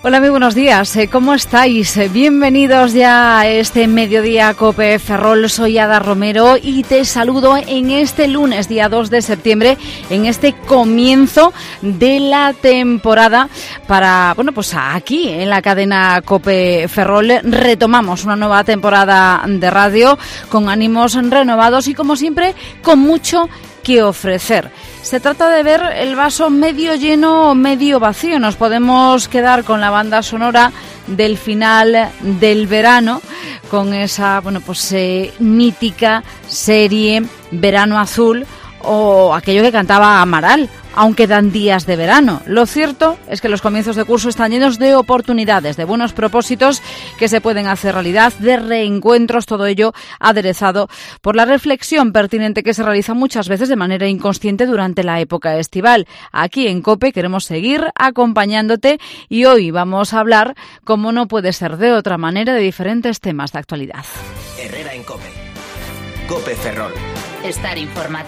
Hola, muy buenos días. ¿Cómo estáis? Bienvenidos ya a este Mediodía Cope Ferrol. Soy Ada Romero y te saludo en este lunes, día 2 de septiembre, en este comienzo de la temporada para, pues aquí en la cadena Cope Ferrol retomamos una nueva temporada de radio con ánimos renovados y, como siempre, con mucho que ofrecer. Se trata de ver el vaso medio lleno o medio vacío. Nos podemos quedar con la banda sonora del final del verano, con esa mítica serie Verano Azul o aquello que cantaba Amaral. Aún quedan días de verano. Lo cierto es que los comienzos de curso están llenos de oportunidades, de buenos propósitos que se pueden hacer realidad, de reencuentros, todo ello aderezado por la reflexión pertinente que se realiza muchas veces de manera inconsciente durante la época estival. Aquí en COPE queremos seguir acompañándote y hoy vamos a hablar, como no puede ser de otra manera, de diferentes temas de actualidad. Herrera en COPE. COPE Ferrol. Estar informado.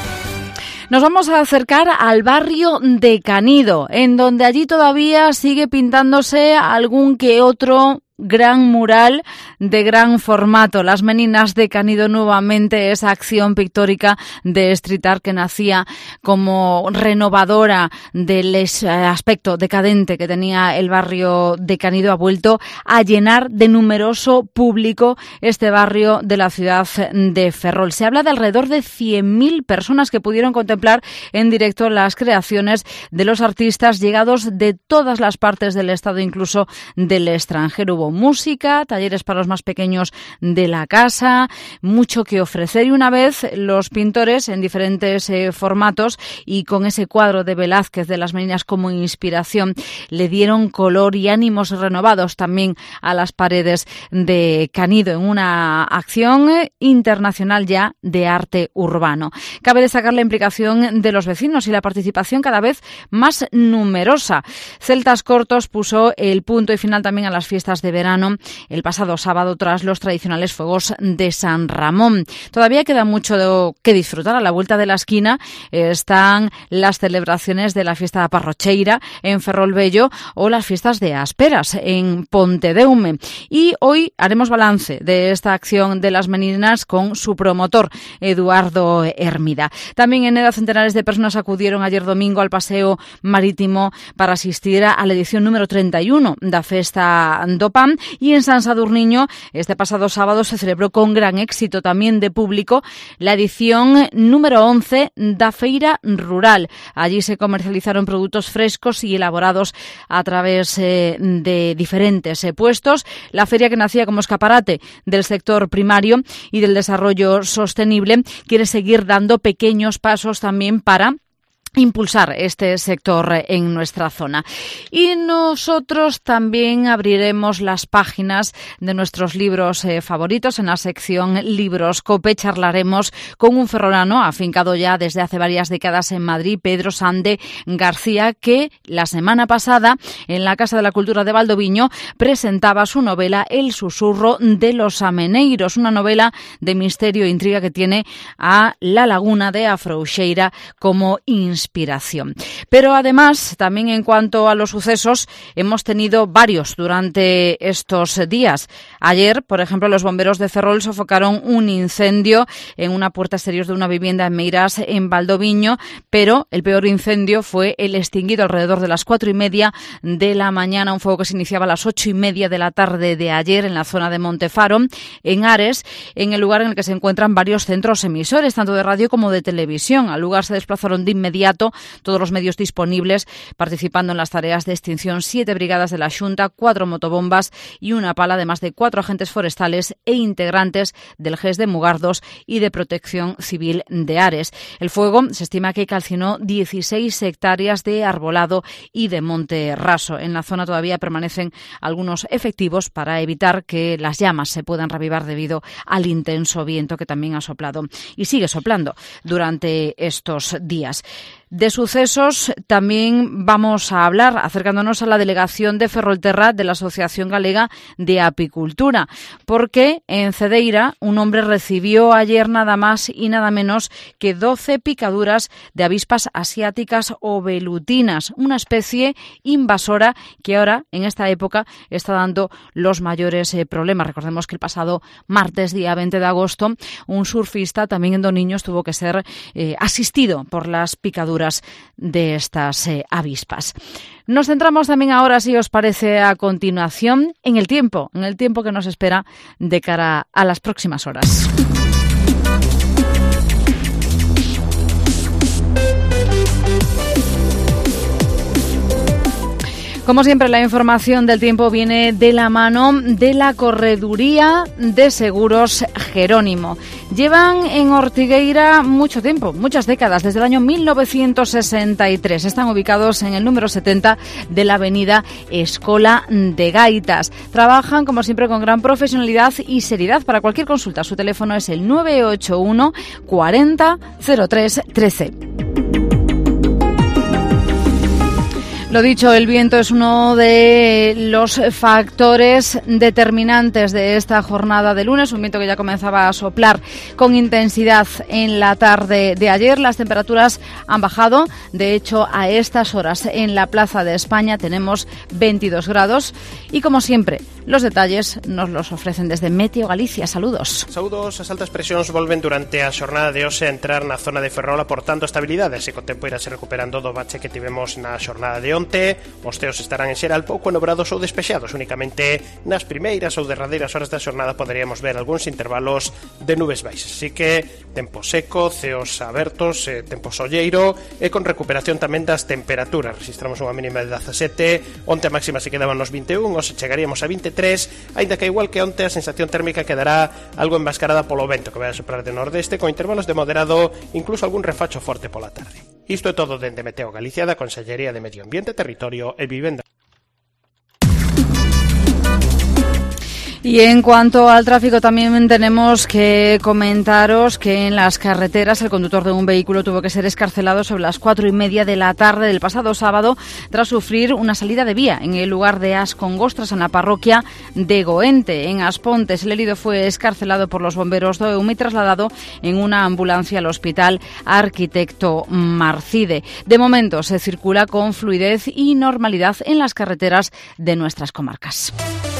Nos vamos a acercar al barrio de Canido, en donde allí todavía sigue pintándose algún que otro gran mural de gran formato. Las Meninas de Canido, nuevamente esa acción pictórica de street art que nacía como renovadora del aspecto decadente que tenía el barrio de Canido, ha vuelto a llenar de numeroso público este barrio de la ciudad de Ferrol. Se habla de alrededor de 100.000 personas que pudieron contemplar en directo las creaciones de los artistas llegados de todas las partes del estado, incluso del extranjero. Hubo música, talleres para los más pequeños de la casa, mucho que ofrecer, y una vez los pintores en diferentes formatos y con ese cuadro de Velázquez de las Meninas como inspiración le dieron color y ánimos renovados también a las paredes de Canido en una acción internacional ya de arte urbano. Cabe destacar la implicación de los vecinos y la participación cada vez más numerosa. Celtas Cortos puso el punto y final también a las fiestas de verano el pasado sábado tras los tradicionales fuegos de San Ramón. Todavía queda mucho que disfrutar. A la vuelta de la esquina están las celebraciones de la fiesta parrocheira en Ferrolbello o las fiestas de Asperas en Pontedeume. Y hoy haremos balance de esta acción de las Meninas con su promotor, Eduardo Hermida. También en Eda centenares de personas acudieron ayer domingo al paseo marítimo para asistir a la edición número 31 da Festa do Pan. Y en San Sadurniño, este pasado sábado, se celebró con gran éxito también de público la edición número 11 da Feira Rural. Allí se comercializaron productos frescos y elaborados a través de diferentes puestos. La feria, que nacía como escaparate del sector primario y del desarrollo sostenible, quiere seguir dando pequeños pasos también para impulsar este sector en nuestra zona. Y nosotros también abriremos las páginas de nuestros libros favoritos. En la sección Libros Cope charlaremos con un ferrolano afincado ya desde hace varias décadas en Madrid, Pedro Sande García, que la semana pasada en la Casa de la Cultura de Valdoviño presentaba su novela El susurro de los ameneiros, una novela de misterio e intriga que tiene a La Laguna de Afrouxeira como inspiración. Pero además, también en cuanto a los sucesos, hemos tenido varios durante estos días. Ayer, por ejemplo, los bomberos de Ferrol sofocaron un incendio en una puerta exterior de una vivienda en Meirás, en Valdoviño, pero el peor incendio fue el extinguido alrededor de las 4:30 de la mañana, un fuego que se iniciaba a las 8:30 de la tarde de ayer en la zona de Montefaro, en Ares, en el lugar en el que se encuentran varios centros emisores, tanto de radio como de televisión. Al lugar se desplazaron de inmediato todos los medios disponibles, participando en las tareas de extinción 7 brigadas de la Xunta, 4 motobombas y una pala, además de 4 agentes forestales e integrantes del GES de Mugardos y de Protección Civil de Ares. El fuego se estima que calcinó 16 hectáreas de arbolado y de monte raso. En la zona todavía permanecen algunos efectivos para evitar que las llamas se puedan reavivar debido al intenso viento que también ha soplado y sigue soplando durante estos días. De sucesos también vamos a hablar, acercándonos a la delegación de Ferrolterra de la Asociación Galega de Apicultura, porque en Cedeira un hombre recibió ayer nada más y nada menos que 12 picaduras de avispas asiáticas o velutinas, una especie invasora que ahora, en esta época, está dando los mayores problemas. Recordemos que el pasado martes, día 20 de agosto, un surfista también en Doniños tuvo que ser asistido por las picaduras de estas avispas. Nos centramos también ahora, si os parece, a continuación en el tiempo que nos espera de cara a las próximas horas. Como siempre, la información del tiempo viene de la mano de la Correduría de Seguros Jerónimo. Llevan en Ortigueira mucho tiempo, muchas décadas, desde el año 1963. Están ubicados en el número 70 de la avenida Escola de Gaitas. Trabajan, como siempre, con gran profesionalidad y seriedad. Para cualquier consulta, su teléfono es el 981 40 03 13. Lo dicho, el viento es uno de los factores determinantes de esta jornada de lunes, un viento que ya comenzaba a soplar con intensidad en la tarde de ayer. Las temperaturas han bajado, de hecho a estas horas en la Plaza de España tenemos 22 grados y como siempre los detalles nos los ofrecen desde Meteo Galicia. Saludos. Saúdos, as altas presións volven durante a xornada de hoxe a entrar na zona de Ferrol aportando estabilidade, se co tempo irase recuperando do bache que tivemos na xornada de onte. Os ceos estarán en xeral pouco nubrados ou despexados, únicamente nas primeiras ou derradeiras horas da xornada poderíamos ver algúns intervalos de nubes baixas, así que tempo seco, ceos abertos, tempo solleiro e con recuperación tamén das temperaturas. Registramos unha mínima de 17, onte a máxima se quedaban nos 21, hoxe chegaríamos a 23, aínda que igual que onte a sensación térmica quedará algo enmascarada polo vento que vai a soprar de nordeste con intervalos de moderado, incluso algún refacho forte pola tarde. Isto é todo dende Meteo Galicia da Consellería de Medio Ambiente, Territorio e Vivenda. Y en cuanto al tráfico, también tenemos que comentaros que en las carreteras el conductor de un vehículo tuvo que ser excarcelado sobre las 4:30 de la tarde del pasado sábado tras sufrir una salida de vía en el lugar de Ascongostras, en la parroquia de Goente. En Aspontes, el herido fue excarcelado por los bomberos de EUM y trasladado en una ambulancia al Hospital Arquitecto Marcide. De momento se circula con fluidez y normalidad en las carreteras de nuestras comarcas.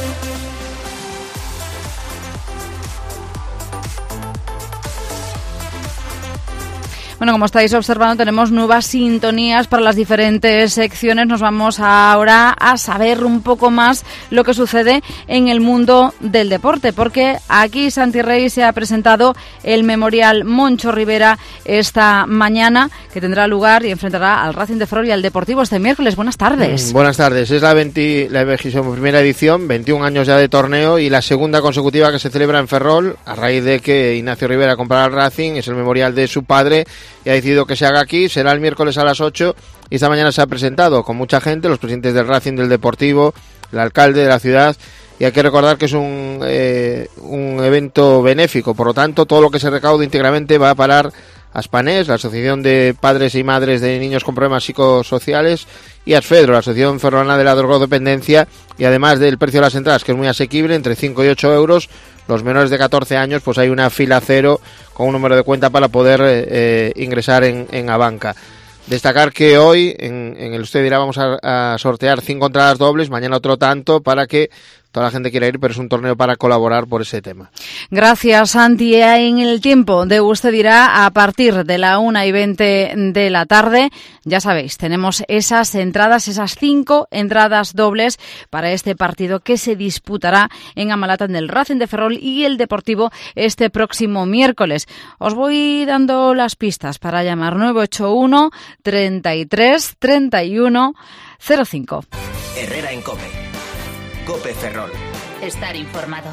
Bueno, como estáis observando, tenemos nuevas sintonías para las diferentes secciones. Nos vamos ahora a saber un poco más lo que sucede en el mundo del deporte, porque aquí Santi Rey se ha presentado el Memorial Moncho Rivera esta mañana, que tendrá lugar y enfrentará al Racing de Ferrol y al Deportivo este miércoles. Buenas tardes. Buenas tardes. Es la 21ª edición, 21 años ya de torneo y la segunda consecutiva que se celebra en Ferrol, a raíz de que Ignacio Rivera comprara el Racing. Es el memorial de su padre y ha decidido que se haga aquí. Será el miércoles a las 8 y esta mañana se ha presentado con mucha gente, los presidentes del Racing, del Deportivo, el alcalde de la ciudad, y hay que recordar que es un evento benéfico, por lo tanto todo lo que se recaude íntegramente va a parar a Aspanés, la Asociación de Padres y Madres de Niños con Problemas Psicosociales, y Asfedro, la Asociación Ferrolana de la Drogodependencia, y además del precio de las entradas, que es muy asequible, entre 5 y 8 euros, los menores de 14 años, pues hay una fila cero con un número de cuenta para poder ingresar en Abanca. Destacar que hoy en el Usted Dirá vamos a sortear 5 entradas dobles, mañana otro tanto, para que toda la gente quiera ir, pero es un torneo para colaborar por ese tema. Gracias, Santi. En el tiempo de Usted Dirá, a partir de la 1:20 de la tarde, ya sabéis, tenemos esas entradas, esas 5 entradas dobles para este partido que se disputará en Amalata, en el Racing de Ferrol y el Deportivo este próximo miércoles. Os voy dando las pistas para llamar: 981 33 31 05. Herrera en COPE. COPE Ferrol. Estar informado.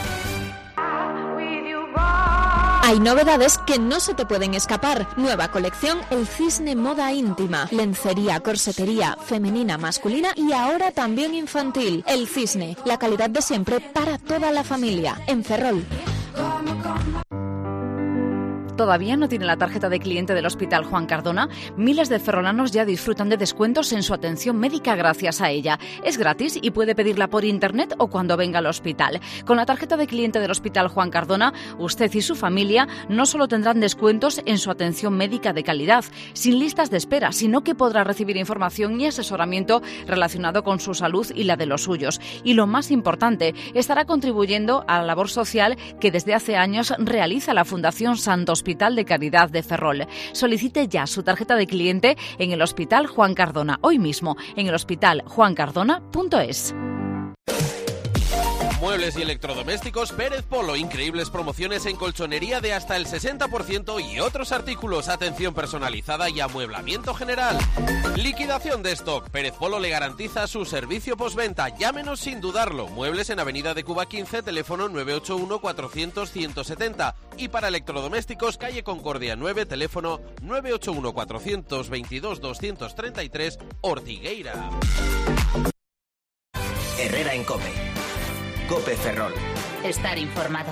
Hay novedades que no se te pueden escapar. Nueva colección El Cisne Moda Íntima. Lencería, corsetería, femenina, masculina y ahora también infantil. El Cisne, la calidad de siempre para toda la familia. En Ferrol. ¿Todavía no tiene la tarjeta de cliente del Hospital Juan Cardona? Miles de ferrolanos ya disfrutan de descuentos en su atención médica gracias a ella. Es gratis y puede pedirla por internet o cuando venga al hospital. Con la tarjeta de cliente del Hospital Juan Cardona, usted y su familia no solo tendrán descuentos en su atención médica de calidad, sin listas de espera, sino que podrá recibir información y asesoramiento relacionado con su salud y la de los suyos. Y lo más importante, estará contribuyendo a la labor social que desde hace años realiza la Fundación Santo Hospital de Caridad de Ferrol. Solicite ya su tarjeta de cliente en el Hospital Juan Cardona, hoy mismo en el hospitaljuancardona.es. Muebles y electrodomésticos Pérez Polo. Increíbles promociones en colchonería de hasta el 60% y otros artículos. Atención personalizada y amueblamiento general. Liquidación de stock. Pérez Polo le garantiza su servicio postventa. Llámenos sin dudarlo. Muebles en Avenida de Cuba 15, teléfono 981-400-170. Y para electrodomésticos, calle Concordia 9, teléfono 981-422-233, Ortigueira. Herrera en COPE. COPE Ferrol. Estar informado.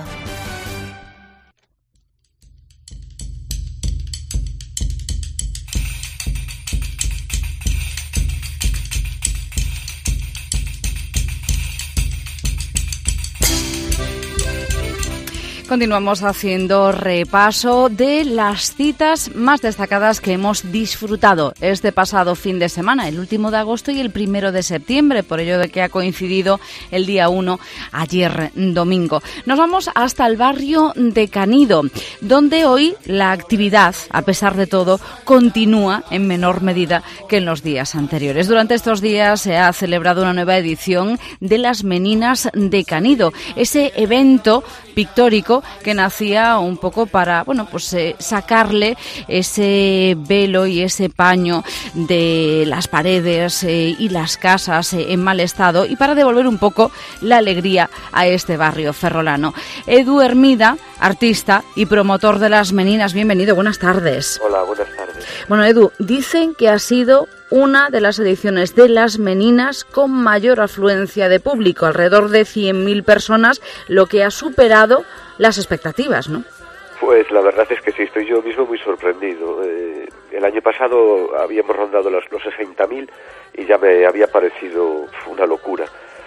Continuamos haciendo repaso de las citas más destacadas que hemos disfrutado este pasado fin de semana, el último de agosto y el 1 de septiembre, por ello de que ha coincidido el día 1 ayer domingo. Nos vamos hasta el barrio de Canido, donde hoy la actividad, a pesar de todo, continúa en menor medida que en los días anteriores. Durante estos días se ha celebrado una nueva edición de las Meninas de Canido, ese evento pictórico que nacía un poco para, sacarle ese velo y ese paño de las paredes y las casas en mal estado y para devolver un poco la alegría a este barrio ferrolano. Edu Hermida, artista y promotor de las Meninas, bienvenido, buenas tardes. Hola, buenas tardes. Bueno, Edu, dicen que ha sido una de las ediciones de las Meninas con mayor afluencia de público, alrededor de 100.000 personas, lo que ha superado las expectativas, ¿no? Pues la verdad es que sí, estoy yo mismo muy sorprendido. El año pasado habíamos rondado los 60.000 y ya me había parecido una locura.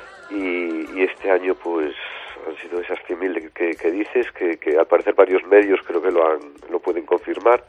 Y este año pues han sido esas 100.000 que dices, que al parecer varios medios creo que lo pueden confirmar.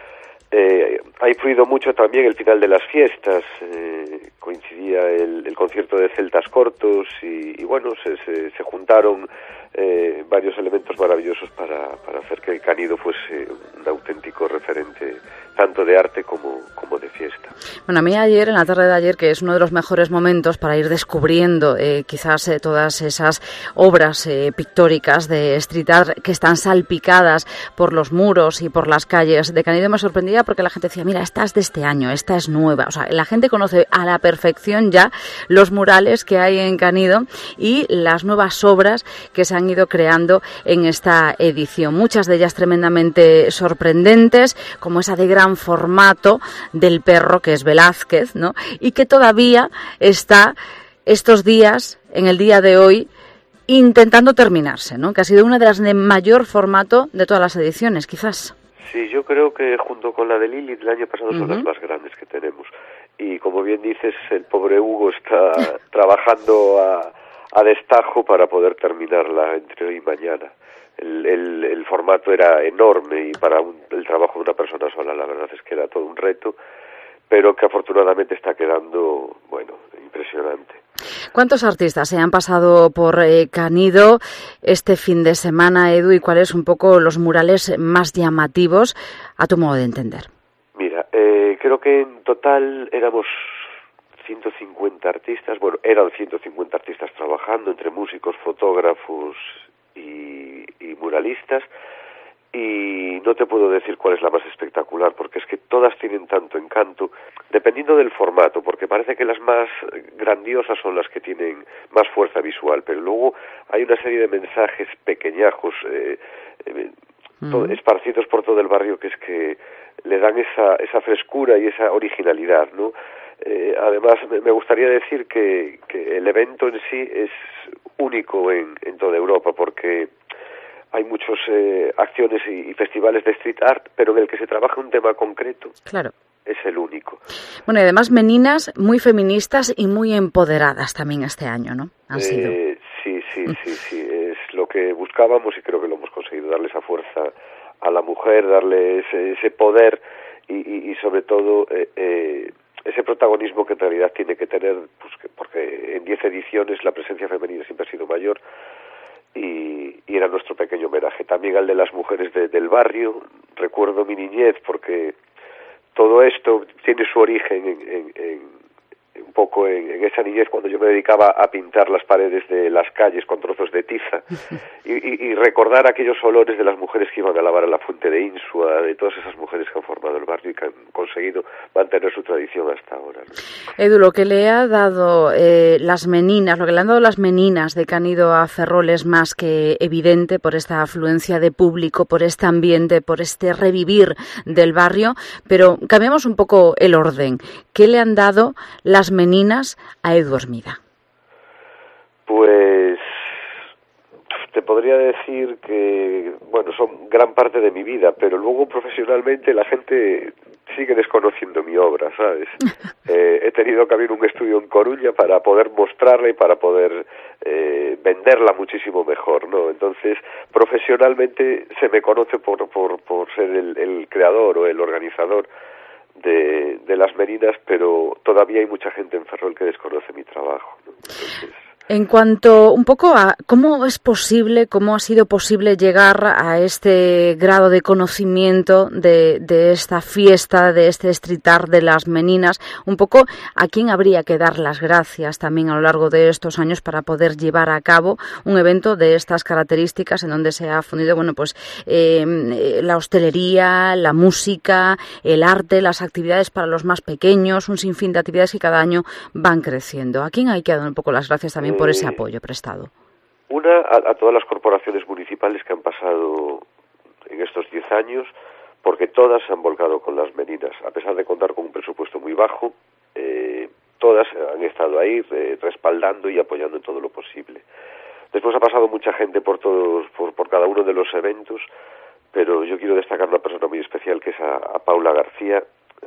Ha influido mucho también el final de las fiestas, coincidía el concierto de Celtas Cortos y bueno, se juntaron varios elementos maravillosos para hacer que Canido fuese un auténtico referente tanto de arte como de fiesta. Bueno, a mí ayer, en la tarde de ayer, que es uno de los mejores momentos para ir descubriendo quizás todas esas obras pictóricas de street art que están salpicadas por los muros y por las calles de Canido, me sorprendía porque la gente decía, mira, esta es de este año, esta es nueva. O sea, la gente conoce a la perfección ya los murales que hay en Canido y las nuevas obras que se han ido creando en esta edición. Muchas de ellas tremendamente sorprendentes, como esa de gran formato del perro, que es Velázquez, ¿no? Y que todavía está estos días, en el día de hoy, intentando terminarse, ¿no? Que ha sido una de las de mayor formato de todas las ediciones, quizás. Sí, yo creo que junto con la de Lilith el año pasado son las más grandes que tenemos. Y como bien dices, el pobre Hugo está trabajando a destajo para poder terminarla entre hoy y mañana. El formato era enorme y para el trabajo de una persona sola la verdad es que era todo un reto, pero que afortunadamente está quedando, impresionante. ¿Cuántos artistas se han pasado por Canido este fin de semana, Edu, y cuáles un poco los murales más llamativos a tu modo de entender? Mira, creo que en total éramos 150 artistas, eran 150 artistas trabajando entre músicos, fotógrafos y muralistas, y no te puedo decir cuál es la más espectacular porque es que todas tienen tanto encanto dependiendo del formato, porque parece que las más grandiosas son las que tienen más fuerza visual, pero luego hay una serie de mensajes pequeñajos esparcidos por todo el barrio que es que le dan esa frescura y esa originalidad, ¿no? Además, me gustaría decir que el evento en sí es único en toda Europa, porque hay muchas acciones y festivales de street art, pero en el que se trabaja un tema concreto. Claro. Es el único. Bueno, y además meninas muy feministas y muy empoderadas también este año, ¿no? Han sido. Sí, es lo que buscábamos y creo que lo hemos conseguido, darle esa fuerza a la mujer, darle ese poder y sobre todo ese protagonismo que en realidad tiene que tener, pues porque en 10 ediciones la presencia femenina siempre ha sido mayor y era nuestro pequeño homenaje. También al de las mujeres del barrio, recuerdo mi niñez porque todo esto tiene su origen un poco en esa niñez cuando yo me dedicaba a pintar las paredes de las calles con trozos de tiza y recordar aquellos olores de las mujeres que iban a lavar a la fuente de Insua, de todas esas mujeres que han formado el barrio y que han conseguido mantener su tradición hasta ahora, ¿no? Edu, lo que le ha dado las meninas, lo que le han dado las meninas de Canido a Ferrol es más que evidente por esta afluencia de público, por este ambiente, por este revivir del barrio, pero cambiamos un poco el orden. ¿Qué le han dado las meninas a Edu Hermida? Pues te podría decir que, bueno, son gran parte de mi vida, pero luego profesionalmente la gente sigue desconociendo mi obra, ¿sabes? He tenido que abrir un estudio en Coruña para poder mostrarla y para poder venderla muchísimo mejor, ¿no? Entonces, profesionalmente se me conoce por ser el creador o el organizador de las meninas, pero todavía hay mucha gente en Ferrol que desconoce mi trabajo, ¿no? Entonces, en cuanto un poco a cómo es posible, cómo ha sido posible llegar a este grado de conocimiento de esta fiesta, de este street art de las meninas, un poco a quién habría que dar las gracias también a lo largo de estos años para poder llevar a cabo un evento de estas características en donde se ha fundido, bueno, pues la hostelería, la música, el arte, las actividades para los más pequeños, un sinfín de actividades que cada año van creciendo. ¿A quién hay que dar un poco las gracias también por ese apoyo prestado? Una, a todas las corporaciones municipales que han pasado en estos 10 años, porque todas se han volcado con las meninas, a pesar de contar con un presupuesto muy bajo, todas han estado ahí respaldando y apoyando en todo lo posible. Después ha pasado mucha gente por cada uno de los eventos, pero yo quiero destacar una persona muy especial que es a Paula García.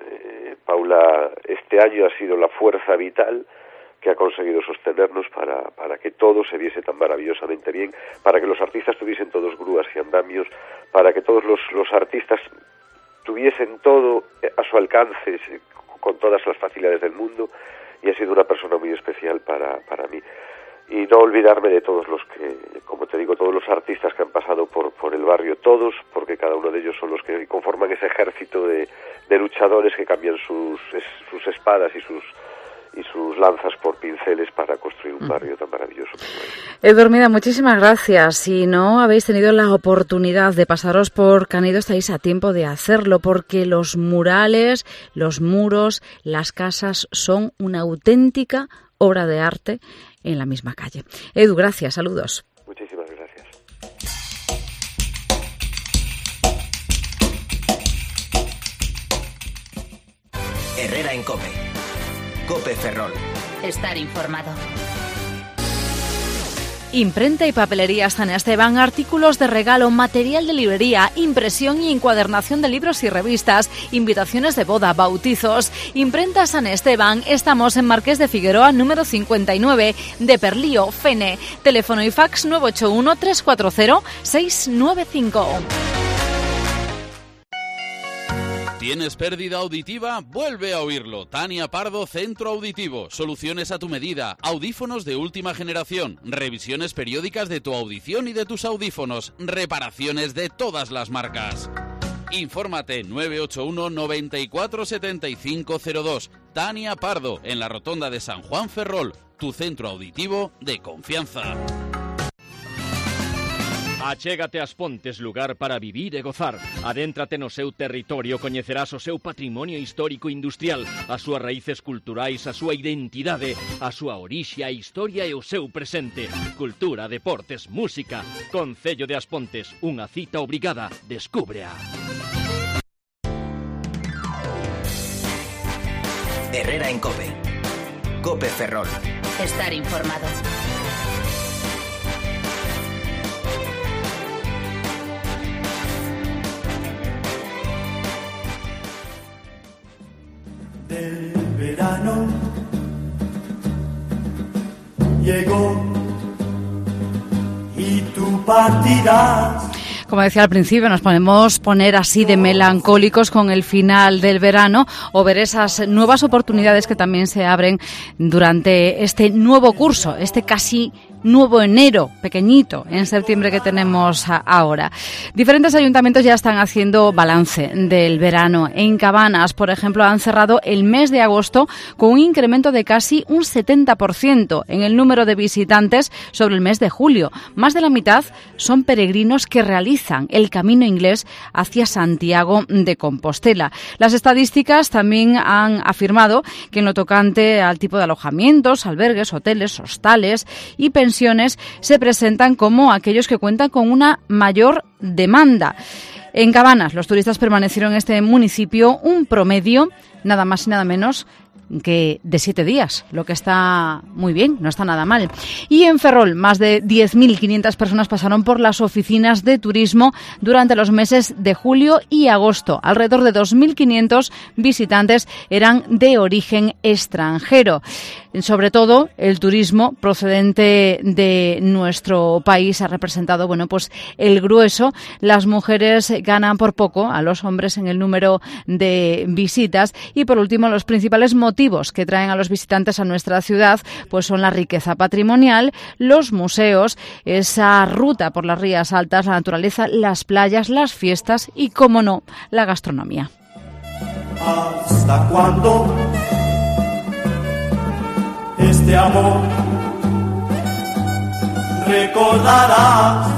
Paula este año ha sido la fuerza vital que ha conseguido sostenernos para que todo se viese tan maravillosamente bien, para que los artistas tuviesen todos grúas y andamios, para que todos los artistas tuviesen todo a su alcance, con todas las facilidades del mundo, y ha sido una persona muy especial para mí. Y no olvidarme de todos los que, como te digo, todos los artistas que han pasado por el barrio, todos, porque cada uno de ellos son los que conforman ese ejército de luchadores que cambian sus espadas y sus lanzas por pinceles para construir un barrio tan maravilloso como este. Edu Hermida, muchísimas gracias. Si no habéis tenido la oportunidad de pasaros por Canido, estáis a tiempo de hacerlo, porque los murales, los muros, las casas son una auténtica obra de arte en la misma calle. Edu, gracias, saludos. Muchísimas gracias. Herrera en COPE. COPE Ferrol. Estar informado. Imprenta y papelería San Esteban, artículos de regalo, material de librería, impresión y encuadernación de libros y revistas, invitaciones de boda, bautizos. Imprenta San Esteban, estamos en Marqués de Figueroa, número 59, de Perlío, Fene. Teléfono y fax 981 340 695. ¿Tienes pérdida auditiva? Vuelve a oírlo. Tania Pardo, Centro Auditivo. Soluciones a tu medida. Audífonos de última generación. Revisiones periódicas de tu audición y de tus audífonos. Reparaciones de todas las marcas. Infórmate 981 94 75 02. Tania Pardo, en la Rotonda de San Juan Ferrol. Tu centro auditivo de confianza. Achégate ás Pontes, lugar para vivir e gozar. Adéntrate no seu territorio, coñecerás o seu patrimonio histórico industrial, as súas raíces culturais, a súa identidade, a súa orixe, a historia e o seu presente. Cultura, deportes, música. Concello de As Pontes, unha cita obrigada. Descúbrea. Herrera en COPE. COPE Ferrol. Estar informado. El verano llegó y tú partirás. Como decía al principio, nos podemos poner así de melancólicos con el final del verano o ver esas nuevas oportunidades que también se abren durante este nuevo curso, este casi nuevo enero, pequeñito, en septiembre que tenemos ahora. Diferentes ayuntamientos ya están haciendo balance del verano. En Cabanas, por ejemplo, han cerrado el mes de agosto con un incremento de casi un 70% en el número de visitantes sobre el mes de julio. Más de la mitad son peregrinos que realizan el camino inglés hacia Santiago de Compostela. Las estadísticas también han afirmado que en lo tocante al tipo de alojamientos, albergues, hoteles, hostales y pensiones se presentan como aquellos que cuentan con una mayor demanda. En Cabanas, los turistas permanecieron en este municipio un promedio, nada más y nada menos, que de 7 días, lo que está muy bien, no está nada mal. Y en Ferrol, más de 10.500 personas pasaron por las oficinas de turismo durante los meses de julio y agosto. Alrededor de 2.500 visitantes eran de origen extranjero. Sobre todo, el turismo procedente de nuestro país ha representado, pues el grueso. Las mujeres ganan por poco a los hombres en el número de visitas. Y por último, los principales motivos que traen a los visitantes a nuestra ciudad pues son la riqueza patrimonial, los museos, esa ruta por las Rías Altas, la naturaleza, las playas, las fiestas y, cómo no, la gastronomía. ¿Hasta cuándo este amor recordarás?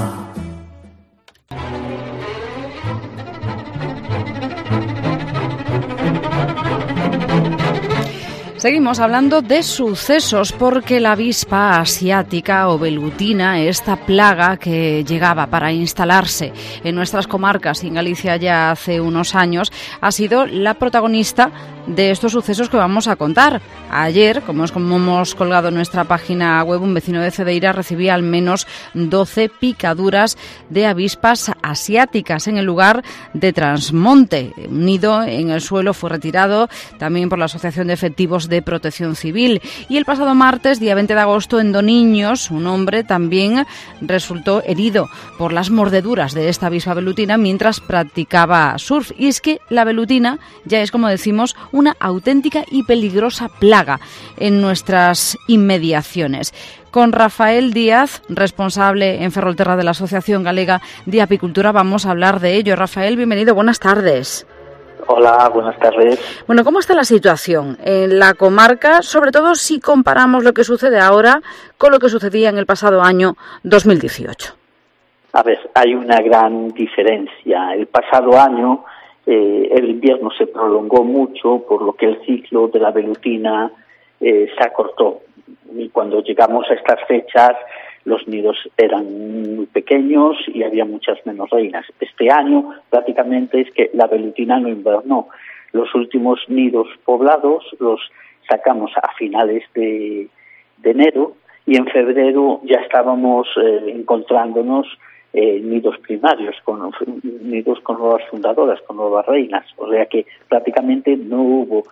Seguimos hablando de sucesos porque la avispa asiática o velutina, esta plaga que llegaba para instalarse en nuestras comarcas y en Galicia ya hace unos años, ha sido la protagonista de estos sucesos que vamos a contar. Ayer, como hemos colgado en nuestra página web, un vecino de Cedeira recibía al menos 12 picaduras de avispas asiáticas en el lugar de Transmonte. Un nido en el suelo fue retirado también por la Asociación de Efectivos de Protección Civil. Y el pasado martes, día 20 de agosto, en Doniños, un hombre también resultó herido por las mordeduras de esta avispa velutina mientras practicaba surf. Y es que la velutina ya es, como decimos, una auténtica y peligrosa plaga en nuestras inmediaciones. Con Rafael Díaz, responsable en Ferrolterra de la Asociación Galega de Apicultura, vamos a hablar de ello. Rafael, bienvenido, buenas tardes. Hola, buenas tardes. Bueno, ¿cómo está la situación en la comarca, sobre todo si comparamos lo que sucede ahora con lo que sucedía en el pasado año 2018? A ver, hay una gran diferencia. El pasado año el invierno se prolongó mucho, por lo que el ciclo de la velutina se acortó. Y cuando llegamos a estas fechas, los nidos eran muy pequeños y había muchas menos reinas. Este año prácticamente es que la velutina no invernó. Los últimos nidos poblados los sacamos a finales de enero y en febrero ya estábamos encontrándonos nidos primarios, nidos con nuevas fundadoras, con nuevas reinas. O sea que prácticamente no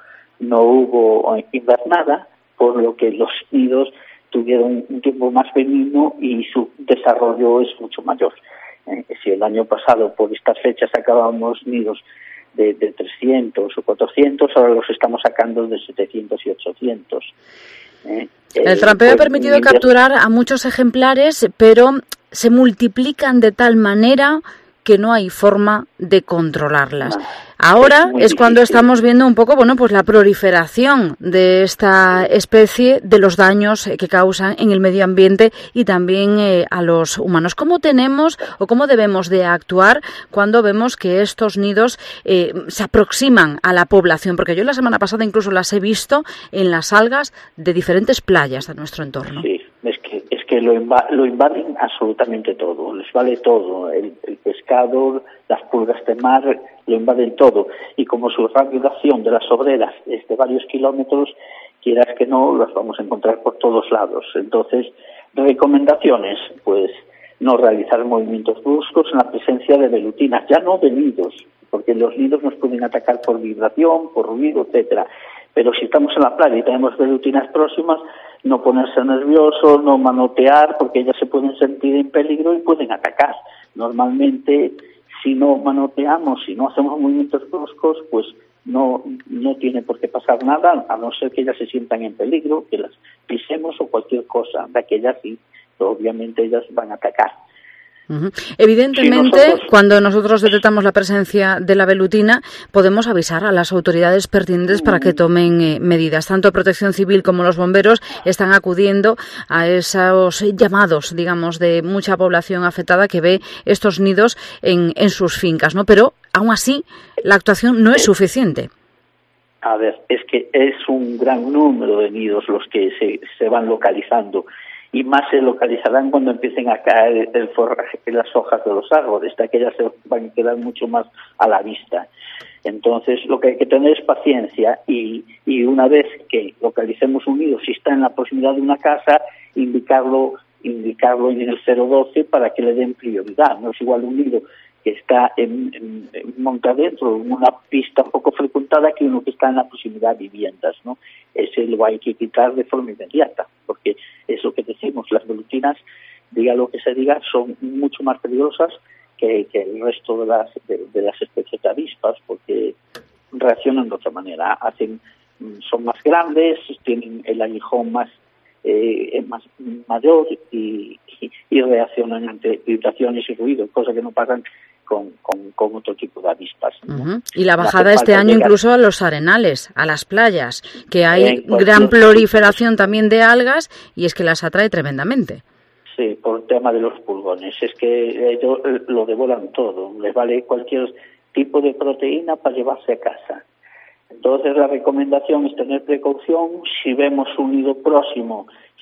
hubo invernada, por lo que los nidos tuvieron un tiempo más benigno y su desarrollo es mucho mayor. Si el año pasado por estas fechas sacábamos nidos de 300 o 400, ahora los estamos sacando de 700 y 800. El trampeo ha permitido capturar a muchos ejemplares, pero se multiplican de tal manera que no hay forma de controlarlas. Ahora es cuando estamos viendo un poco, pues la proliferación de esta especie, de los daños que causan en el medio ambiente y también a los humanos. ¿Cómo tenemos o cómo debemos de actuar cuando vemos que estos nidos se aproximan a la población? Porque yo la semana pasada incluso las he visto en las algas de diferentes playas de nuestro entorno. Sí, es que lo invaden absolutamente todo, les vale todo, el pescado, las pulgas de mar, lo invaden todo, y como su radio de acción de las obreras es de varios kilómetros, quieras que no, las vamos a encontrar por todos lados. Entonces, recomendaciones, pues no realizar movimientos bruscos en la presencia de velutinas, ya no de nidos, porque los nidos nos pueden atacar por vibración, por ruido, etcétera, Pero si estamos en la playa y tenemos velutinas próximas, no ponerse nervioso, no manotear, porque ellas se pueden sentir en peligro y pueden atacar. Normalmente, si no manoteamos, si no hacemos movimientos bruscos, pues no tiene por qué pasar nada, a no ser que ellas se sientan en peligro, que las pisemos o cualquier cosa de aquellas, y obviamente ellas van a atacar. Evidentemente, cuando nosotros detectamos la presencia de la velutina, podemos avisar a las autoridades pertinentes para que tomen medidas. Tanto Protección Civil como los bomberos están acudiendo a esos llamados, digamos, de mucha población afectada que ve estos nidos en sus fincas, ¿no? Pero, aún así, la actuación no es suficiente. A ver, es que es un gran número de nidos los que se van localizando. Y más se localizarán cuando empiecen a caer el forraje, las hojas de los árboles, de que ellas se van a quedar mucho más a la vista. Entonces, lo que hay que tener es paciencia y una vez que localicemos un nido, si está en la proximidad de una casa, indicarlo en el 012 para que le den prioridad. No es igual un nido que está monta dentro en una pista poco frecuentada que uno que está en la proximidad de viviendas, ¿no? Ese lo hay que quitar de forma inmediata, porque es lo que decimos, las velutinas, diga lo que se diga, son mucho más peligrosas que el resto de las especies de avispas, porque reaccionan de otra manera, son más grandes, tienen el aguijón más mayor y reaccionan ante vibraciones y ruidos, cosa que no pasan con otro tipo de avispas, ¿no? Y la bajada este año incluso a los arenales, a las playas, que hay gran proliferación también de algas y es que las atrae tremendamente. Sí, por el tema de los pulgones, es que ellos lo devoran todo, les vale cualquier tipo de proteína para llevarse a casa. Entonces la recomendación es tener precaución. Si vemos un nido próximo,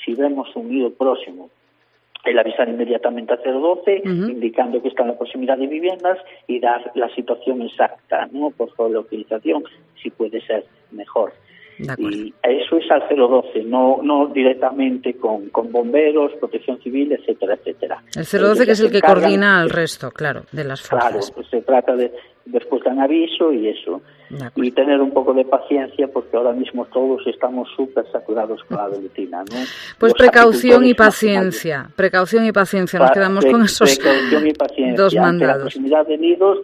el avisar inmediatamente a 012, indicando que está en la proximidad de viviendas y dar la situación exacta, ¿no? Por geolocalización, si puede ser mejor. Y eso es al 012, no directamente con bomberos, Protección Civil, etcétera, etcétera. El 012 que es el que coordina al resto, claro, de las fuerzas. Claro, pues se trata de después dan aviso y eso. Y tener un poco de paciencia porque ahora mismo todos estamos súper saturados con la velutina, ¿no? Pues precaución y paciencia, nos quedamos con esos dos mandados. Ante la proximidad de nidos,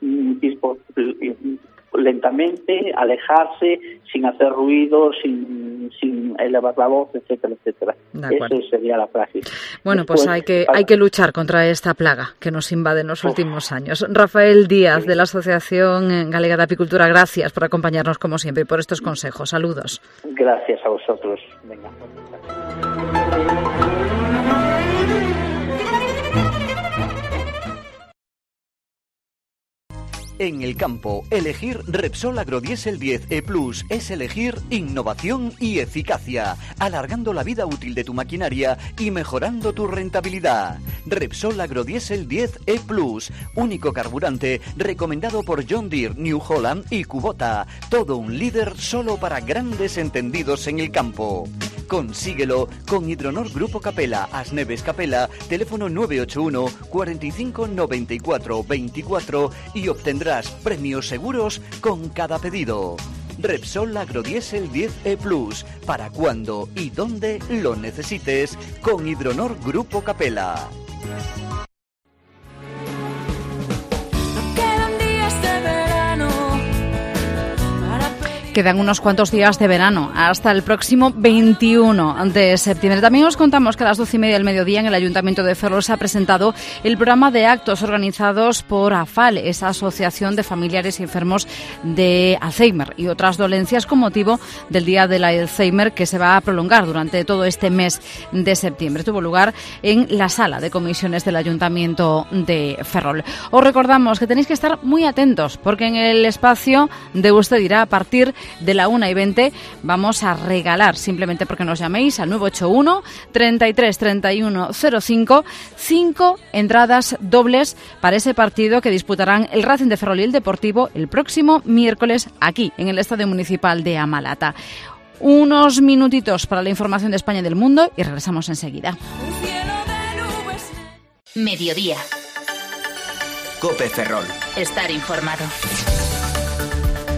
lentamente, alejarse, sin hacer ruido, sin elevar la voz, etcétera, etcétera. Eso sería la práctica. Bueno, pues hay que luchar contra esta plaga que nos invade en los últimos años. Rafael Díaz, de la Asociación Galega de Apicultura, gracias por acompañarnos como siempre y por estos consejos. Saludos. Gracias a vosotros. Venga. En el campo, elegir Repsol Agrodiesel 10 Plus es elegir innovación y eficacia, alargando la vida útil de tu maquinaria y mejorando tu rentabilidad. Repsol Agrodiesel 10 Plus, único carburante recomendado por John Deere, New Holland y Kubota, todo un líder solo para grandes entendidos en el campo. Consíguelo con Hidronor Grupo Capella, Asneves Capella, teléfono 981 45 94 24 y obtendrás premios seguros con cada pedido. Repsol Agrodiesel 10 Plus, para cuando y donde lo necesites, con Hidronor Grupo Capella. Quedan unos cuantos días de verano, hasta el próximo 21 de septiembre. También os contamos que a las 12:30 del mediodía en el Ayuntamiento de Ferrol se ha presentado el programa de actos organizados por AFAL, esa asociación de familiares y enfermos de Alzheimer y otras dolencias con motivo del Día del Alzheimer que se va a prolongar durante todo este mes de septiembre. Tuvo lugar en la sala de comisiones del Ayuntamiento de Ferrol. Os recordamos que tenéis que estar muy atentos porque en el espacio de Usted Dirá, a partir de la 1:20 vamos a regalar, simplemente porque nos llaméis al 981 33 31 05, 5 entradas dobles para ese partido que disputarán el Racing de Ferrol y el Deportivo el próximo miércoles aquí en el Estadio Municipal de Amalata. Unos minutitos para la información de España y del mundo y regresamos enseguida. Mediodía. COPE Ferrol. Estar informado.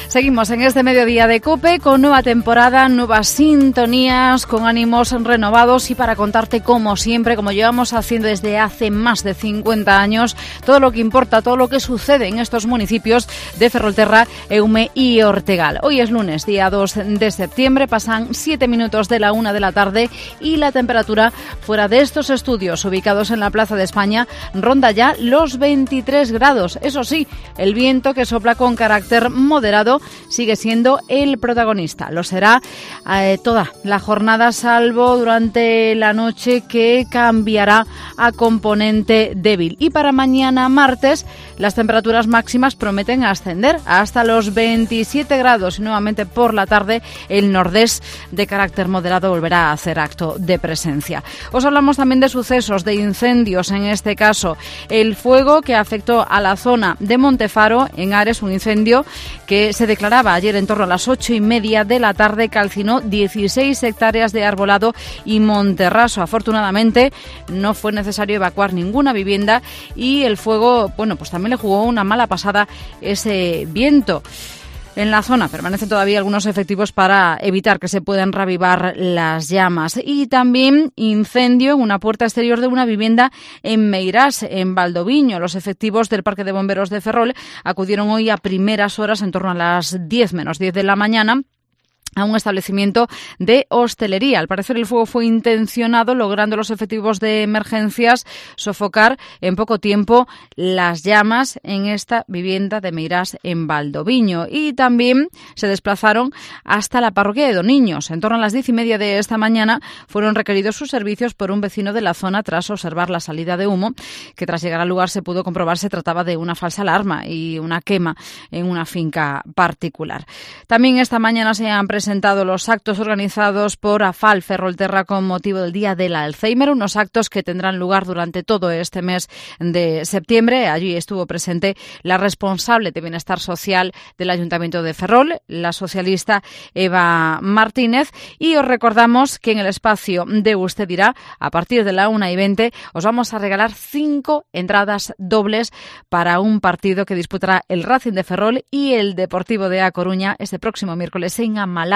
Seguimos en este mediodía de COPE con nueva temporada, nuevas sintonías, con ánimos renovados y para contarte como siempre, como llevamos haciendo desde hace más de 50 años, todo lo que importa, todo lo que sucede en estos municipios de Ferrolterra, Eume y Ortegal. Hoy es lunes, día 2 de septiembre, pasan 7 minutos de la 1 de la tarde y la temperatura fuera de estos estudios ubicados en la Plaza de España ronda ya los 23 grados. Eso sí, el viento que sopla con carácter moderado sigue siendo el protagonista. Lo será toda la jornada, salvo durante la noche, que cambiará a componente débil. Y para mañana martes las temperaturas máximas prometen ascender hasta los 27 grados y nuevamente por la tarde el nordés de carácter moderado volverá a hacer acto de presencia. Os hablamos también de sucesos, de incendios, en este caso el fuego que afectó a la zona de Montefaro en Ares, un incendio que se declaraba ayer en torno a las 8:30 de la tarde, calcinó 16 hectáreas de arbolado y monterraso. Afortunadamente no fue necesario evacuar ninguna vivienda y el fuego, pues también le jugó una mala pasada ese viento. En la zona permanecen todavía algunos efectivos para evitar que se puedan reavivar las llamas. Y también incendio en una puerta exterior de una vivienda en Meirás, en Valdoviño. Los efectivos del Parque de Bomberos de Ferrol acudieron hoy a primeras horas, en torno a las 10 menos 10 de la mañana, a un establecimiento de hostelería. Al parecer el fuego fue intencionado, logrando los efectivos de emergencias sofocar en poco tiempo las llamas en esta vivienda de Meirás en Valdoviño. Y también se desplazaron hasta la parroquia de Doniños. En torno a las 10:30 de esta mañana fueron requeridos sus servicios por un vecino de la zona tras observar la salida de humo, que tras llegar al lugar se pudo comprobar se trataba de una falsa alarma y una quema en una finca particular. También esta mañana se han presentado los actos organizados por AFAL Ferrolterra con motivo del Día del Alzheimer, unos actos que tendrán lugar durante todo este mes de septiembre. Allí estuvo presente la responsable de Bienestar Social del Ayuntamiento de Ferrol, la socialista Eva Martínez, y os recordamos que en el espacio de Usted Dirá, a partir de la 1:20, os vamos a regalar 5 entradas dobles para un partido que disputará el Racing de Ferrol y el Deportivo de A Coruña este próximo miércoles en Amalata,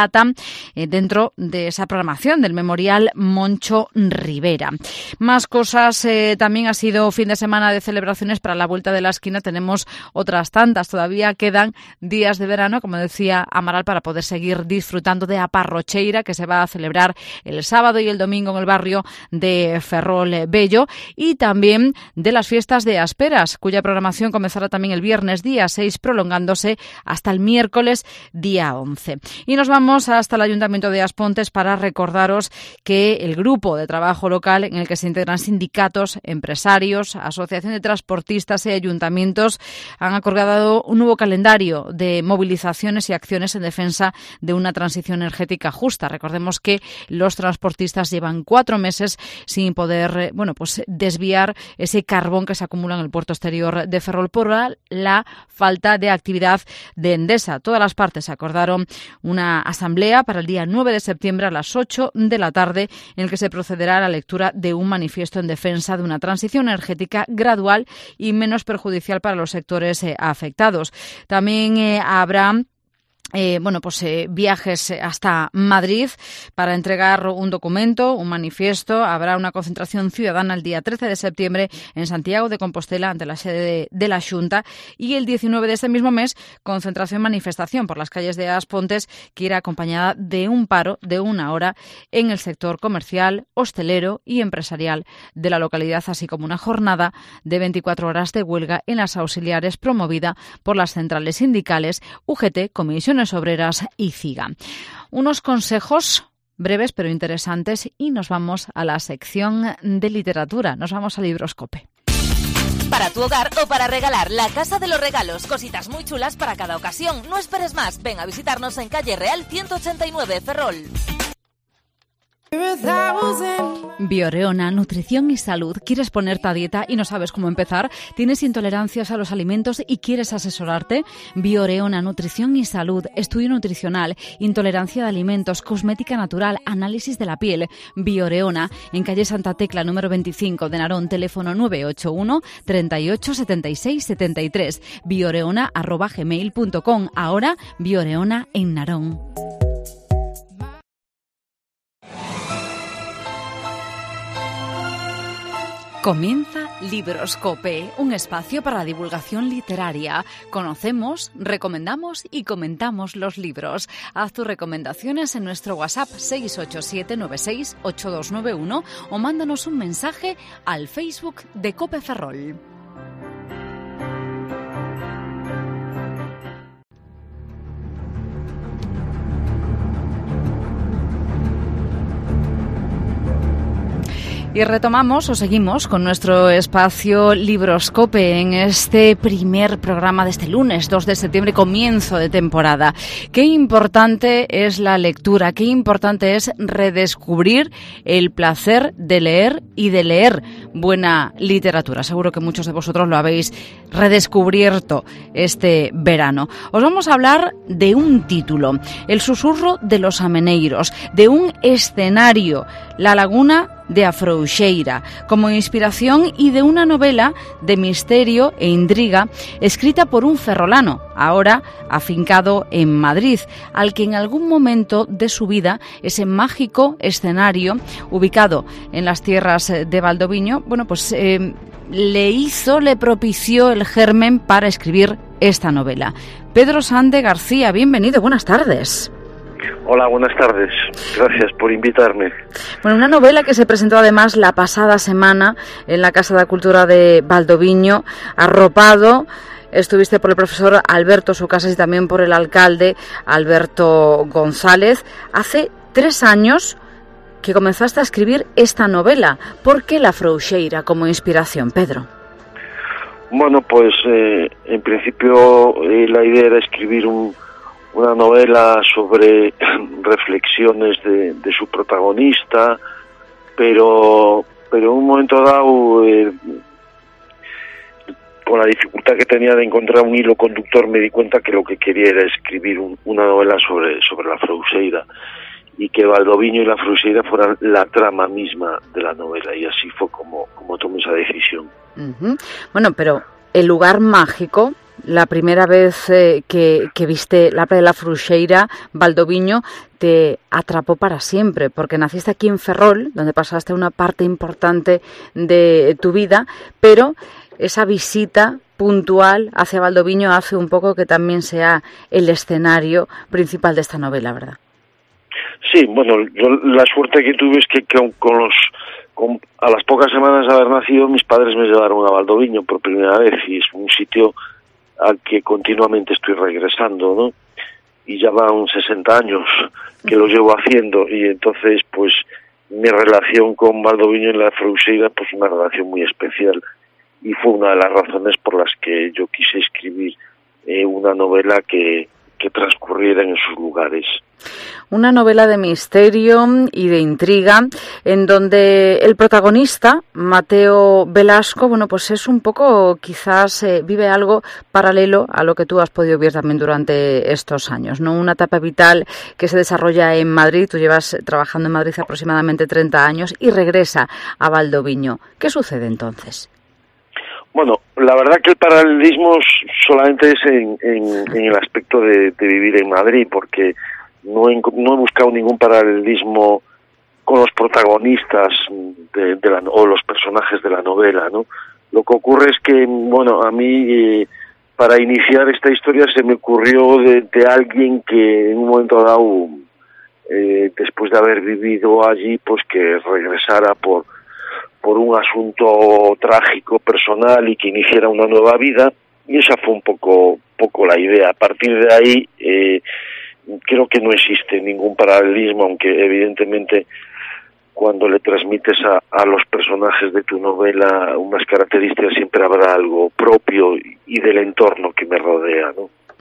dentro de esa programación del Memorial Moncho Rivera. Más cosas, también ha sido fin de semana de celebraciones para la vuelta de la esquina. Tenemos otras tantas, todavía quedan días de verano, como decía Amaral, para poder seguir disfrutando de A Parrocheira, que se va a celebrar el sábado y el domingo en el barrio de Ferrol Bello, y también de las fiestas de Asperas, cuya programación comenzará también el viernes día 6, prolongándose hasta el miércoles día 11. Y nos vamos hasta el Ayuntamiento de Aspontes para recordaros que el grupo de trabajo local, en el que se integran sindicatos, empresarios, asociación de transportistas y ayuntamientos, han acordado un nuevo calendario de movilizaciones y acciones en defensa de una transición energética justa. Recordemos que los transportistas llevan 4 meses sin poder desviar ese carbón que se acumula en el puerto exterior de Ferrol por la falta de actividad de Endesa. Todas las partes acordaron una asamblea para el día 9 de septiembre a las 8 de la tarde, en el que se procederá a la lectura de un manifiesto en defensa de una transición energética gradual y menos perjudicial para los sectores afectados. También habrá viajes hasta Madrid para entregar un documento, un manifiesto. Habrá una concentración ciudadana el día 13 de septiembre en Santiago de Compostela ante la sede de la Xunta, y el 19 de este mismo mes concentración-manifestación por las calles de Aspontes, que irá acompañada de un paro de 1 hora en el sector comercial, hostelero y empresarial de la localidad, así como una jornada de 24 horas de huelga en las auxiliares promovida por las centrales sindicales UGT, Comisiones Obreras y CIGA. Unos consejos breves pero interesantes y nos vamos a la sección de literatura. Nos vamos a Libroscope. Para tu hogar o para regalar, la Casa de los Regalos. Cositas muy chulas para cada ocasión. No esperes más. Ven a visitarnos en calle Real 189, Ferrol. Bioreona, nutrición y salud. ¿Quieres ponerte a dieta y no sabes cómo empezar? ¿Tienes intolerancias a los alimentos y quieres asesorarte? Bioreona, nutrición y salud, estudio nutricional, intolerancia de alimentos, cosmética natural, análisis de la piel. Bioreona, en calle Santa Tecla, número 25 de Narón, teléfono 981 38 76 73. bioreona@gmail.com. Ahora, Bioreona en Narón. Comienza Libroscope, un espacio para la divulgación literaria. Conocemos, recomendamos y comentamos los libros. Haz tus recomendaciones en nuestro WhatsApp 687968291 o mándanos un mensaje al Facebook de Cope Ferrol. Y retomamos o seguimos con nuestro espacio Libroscope en este primer programa de este lunes, 2 de septiembre, comienzo de temporada. Qué importante es la lectura, qué importante es redescubrir el placer de leer y de leer buena literatura. Seguro que muchos de vosotros lo habéis redescubierto este verano. Os vamos a hablar de un título, El susurro de los ameneiros, de un escenario, La laguna de Afrouxeira, como inspiración, y de una novela de misterio e intriga escrita por un ferrolano, ahora afincado en Madrid, al que en algún momento de su vida ese mágico escenario ubicado en las tierras de Valdoviño, le propició el germen para escribir esta novela. Pedro Sande García, bienvenido, buenas tardes. Hola, buenas tardes. Gracias por invitarme. Bueno, una novela que se presentó además la pasada semana en la Casa de Cultura de Valdoviño, arropado. Estuviste por el profesor Alberto Sucasas y también por el alcalde Alberto González. Hace 3 años que comenzaste a escribir esta novela. ¿Por qué la Afrouxeira como inspiración, Pedro? Bueno, pues en principio la idea era escribir una novela sobre reflexiones de su protagonista, pero en un momento dado, con la dificultad que tenía de encontrar un hilo conductor, me di cuenta que lo que quería era escribir una novela sobre la Afrouxeira, y que Valdoviño y la Afrouxeira fueran la trama misma de la novela, y así fue como tomé esa decisión. Uh-huh. Bueno, pero el lugar mágico, la primera vez que viste la playa de la Afrouxeira, Valdoviño, te atrapó para siempre, porque naciste aquí en Ferrol, donde pasaste una parte importante de tu vida, pero esa visita puntual hacia Valdoviño hace un poco que también sea el escenario principal de esta novela, ¿verdad? Sí, bueno, yo la suerte que tuve es que a las pocas semanas de haber nacido, mis padres me llevaron a Valdoviño por primera vez, y es un sitio al que continuamente estoy regresando, ¿no? Y ya van 60 años que lo llevo haciendo, y entonces pues mi relación con Valdoviño y la Afrouxeira pues una relación muy especial, y fue una de las razones por las que yo quise escribir una novela que transcurriera en esos lugares. Una novela de misterio y de intriga, en donde el protagonista, Mateo Velasco, pues es un poco, quizás vive algo paralelo a lo que tú has podido ver también durante estos años, ¿no? Una etapa vital que se desarrolla en Madrid. Tú llevas trabajando en Madrid aproximadamente 30 años y regresa a Valdoviño. ¿Qué sucede entonces? Bueno, la verdad que el paralelismo solamente es en el aspecto de vivir en Madrid, porque no he buscado ningún paralelismo con los protagonistas o los personajes de la novela, ¿no? Lo que ocurre es que, a mí para iniciar esta historia se me ocurrió de alguien que en un momento dado, después de haber vivido allí, pues que regresara por un asunto trágico personal y que iniciara una nueva vida, y esa fue un poco la idea. A partir de ahí creo que no existe ningún paralelismo, aunque evidentemente cuando le transmites a los personajes de tu novela unas características siempre habrá algo propio y del entorno que me rodea, ¿no?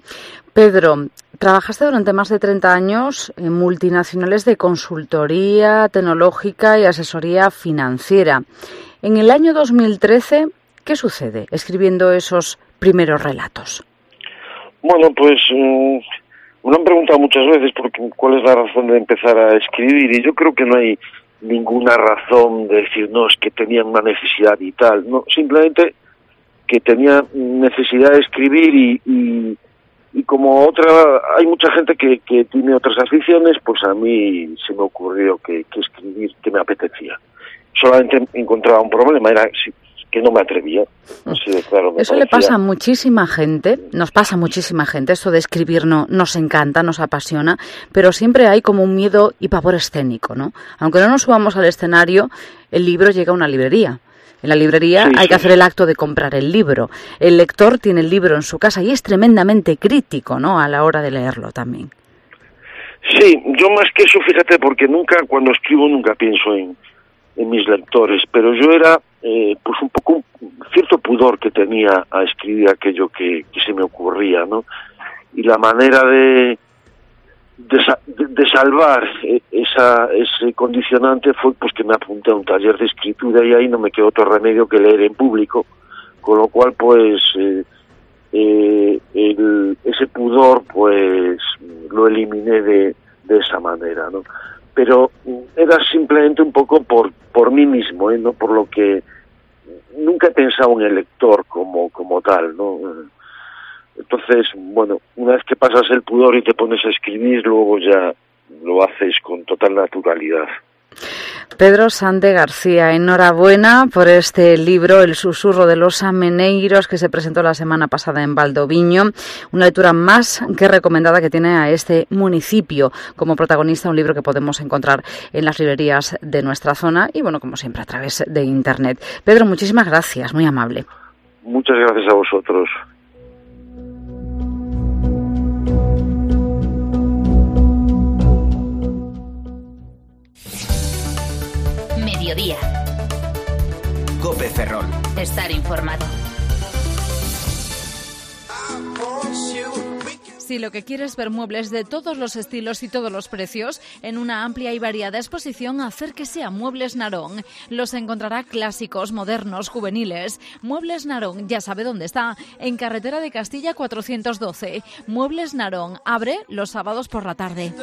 Pedro, trabajaste durante más de 30 años en multinacionales de consultoría tecnológica y asesoría financiera. En el año 2013, ¿qué sucede escribiendo esos primeros relatos? Bueno, pues me lo han preguntado muchas veces cuál es la razón de empezar a escribir, y yo creo que no hay ninguna razón de decir, no, es que tenía una necesidad y tal. No, simplemente que tenía necesidad de escribir y como hay mucha gente que tiene otras aficiones, pues a mí se me ocurrió que escribir, que me apetecía. Solamente encontraba un problema, era que no me atrevía. Así de claro, Eso le pasa a muchísima gente, nos pasa a muchísima gente, esto de escribir nos encanta, nos apasiona, pero siempre hay como un miedo y pavor escénico, ¿no? Aunque no nos subamos al escenario, el libro llega a una librería. En la librería hay que hacer el acto de comprar el libro. El lector tiene el libro en su casa y es tremendamente crítico, ¿no?, a la hora de leerlo también. Sí, yo más que eso, fíjate, porque cuando escribo nunca pienso en mis lectores, pero yo era pues un poco cierto pudor que tenía a escribir aquello que se me ocurría, ¿no? Y la manera de salvar ese condicionante fue pues que me apunté a un taller de escritura y ahí no me quedó otro remedio que leer en público, con lo cual pues ese pudor pues lo eliminé de esa manera, ¿no? Pero era simplemente un poco por mí mismo, no por lo que nunca he pensado en el lector como tal, ¿no? Entonces, bueno, una vez que pasas el pudor y te pones a escribir, luego ya lo haces con total naturalidad. Pedro Sande García, enhorabuena por este libro, El susurro de los ameneiros, que se presentó la semana pasada en Valdoviño. Una lectura más que recomendada que tiene a este municipio como protagonista, un libro que podemos encontrar en las librerías de nuestra zona y, bueno, como siempre, a través de Internet. Pedro, muchísimas gracias, muy amable. Muchas gracias a vosotros. Mediodía. COPE Ferrol. Estar informado. Si lo que quieres ver muebles de todos los estilos y todos los precios en una amplia y variada exposición, acérquese a Muebles Narón. Los encontrará clásicos, modernos, juveniles. Muebles Narón, ya sabe dónde está, en Carretera de Castilla 412. Muebles Narón, abre los sábados por la tarde.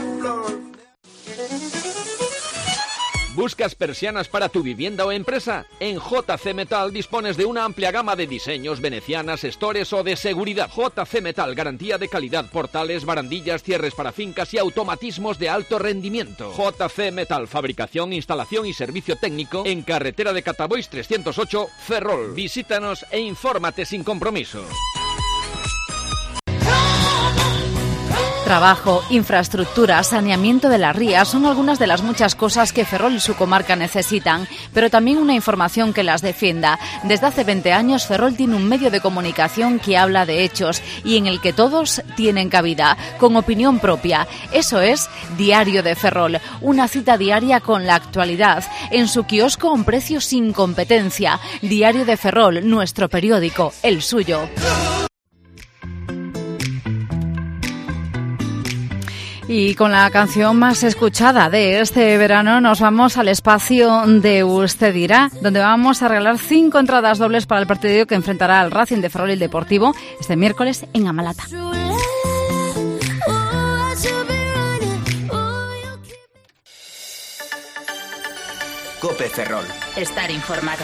¿Buscas persianas para tu vivienda o empresa? En JC Metal dispones de una amplia gama de diseños, venecianas, estores o de seguridad. JC Metal, garantía de calidad, portales, barandillas, cierres para fincas y automatismos de alto rendimiento. JC Metal, fabricación, instalación y servicio técnico en Carretera de Catabois 308, Ferrol. Visítanos e infórmate sin compromiso. Trabajo, infraestructura, saneamiento de las rías son algunas de las muchas cosas que Ferrol y su comarca necesitan, pero también una información que las defienda. Desde hace 20 años Ferrol tiene un medio de comunicación que habla de hechos y en el que todos tienen cabida, con opinión propia. Eso es Diario de Ferrol, una cita diaria con la actualidad, en su kiosco a un precio sin competencia. Diario de Ferrol, nuestro periódico, el suyo. Y con la canción más escuchada de este verano nos vamos al espacio de Usted Dirá, donde vamos a regalar 5 entradas dobles para el partido que enfrentará al Racing de Ferrol y el Deportivo este miércoles en Amalata. COPE Ferrol. Estar informado.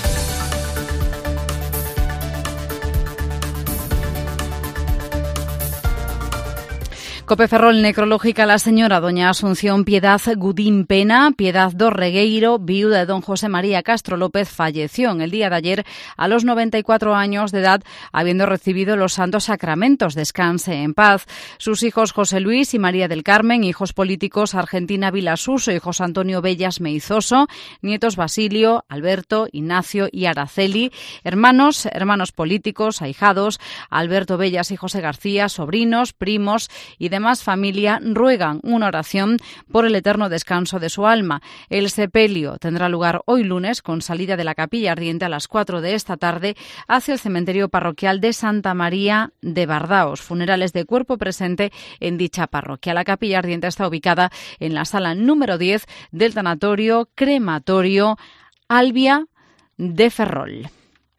COPE Ferrol, necrológica la señora doña Asunción Piedad Gudín Pena, Piedad do Regueiro, viuda de don José María Castro López, falleció en el día de ayer a los 94 años de edad, habiendo recibido los santos sacramentos. Descanse en paz. Sus hijos José Luis y María del Carmen, hijos políticos Argentina Vilasuso y José Antonio Bellas Meizoso, nietos Basilio, Alberto, Ignacio y Araceli, hermanos políticos, ahijados, Alberto Bellas y José García, sobrinos, primos y demás familia ruegan una oración por el eterno descanso de su alma. El sepelio tendrá lugar hoy lunes con salida de la Capilla Ardiente a las 4 de esta tarde hacia el cementerio parroquial de Santa María de Bardaos. Funerales de cuerpo presente en dicha parroquia. La Capilla Ardiente está ubicada en la sala número 10 del tanatorio crematorio Albia de Ferrol.